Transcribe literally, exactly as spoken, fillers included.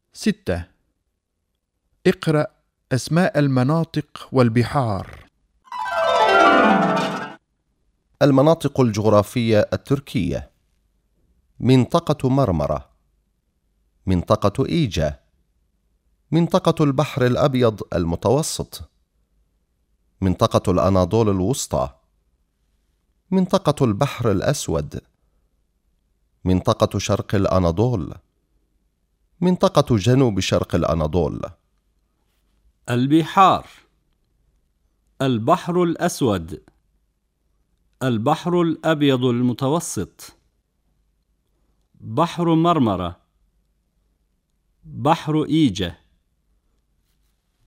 ستة. اقرأ أسماء المناطق والبحار. المناطق الجغرافية التركية: منطقة مرمرة، منطقة إيجا، منطقة البحر الأبيض المتوسط، منطقة الأناضول الوسطى، منطقة البحر الأسود، منطقة شرق الأناضول، منطقة جنوب شرق الأناضول. البحار: البحر الأسود، البحر الأبيض المتوسط، بحر مرمرة، بحر إيجة،